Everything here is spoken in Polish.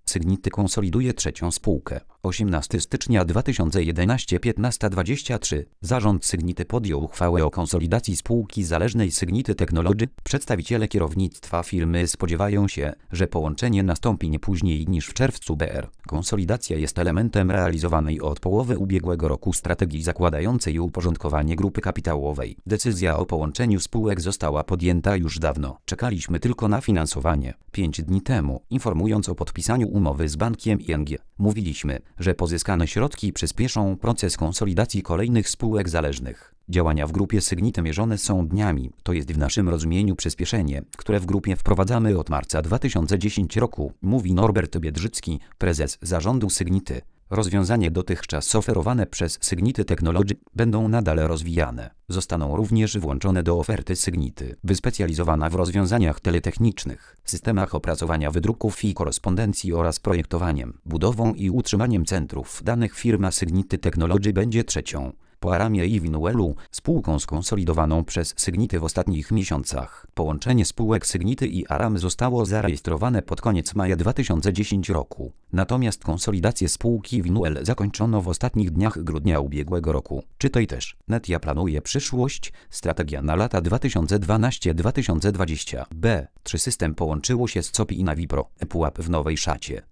Sygnity konsoliduje trzecią spółkę. 18 stycznia 2011 15:23. Zarząd Sygnity podjął uchwałę o konsolidacji spółki zależnej Sygnity Technology. Przedstawiciele kierownictwa firmy spodziewają się, że połączenie nastąpi nie później niż w czerwcu br. Konsolidacja jest elementem realizowanej od połowy ubiegłego roku strategii zakładającej uporządkowanie grupy kapitałowej. Decyzja o połączeniu spółek została podjęta już dawno. Czekaliśmy tylko na finansowanie. 5 dni temu, informując o podpisaniu umowy z bankiem ING, mówiliśmy, że pozyskane środki przyspieszą proces konsolidacji kolejnych spółek zależnych. Działania w grupie Sygnity mierzone są dniami, to jest w naszym rozumieniu przyspieszenie, które w grupie wprowadzamy od marca 2010 roku, mówi Norbert Biedrzycki, prezes zarządu Sygnity. Rozwiązania dotychczas oferowane przez Sygnity Technology będą nadal rozwijane. Zostaną również włączone do oferty Sygnity, wyspecjalizowana w rozwiązaniach teletechnicznych, systemach opracowania wydruków i korespondencji oraz projektowaniem, budową i utrzymaniem centrów danych. Firma Sygnity Technology będzie trzecią, po Aramie i Winuelu, spółką skonsolidowaną przez Sygnity w ostatnich miesiącach. Połączenie spółek Sygnity i Aram zostało zarejestrowane pod koniec maja 2010 roku. Natomiast konsolidację spółki Winuel zakończono w ostatnich dniach grudnia ubiegłego roku. Czytaj też. Netia planuje przyszłość, strategia na lata 2012-2020. B. 3 System połączyło się z COPI i Navipro. ePUAP w nowej szacie.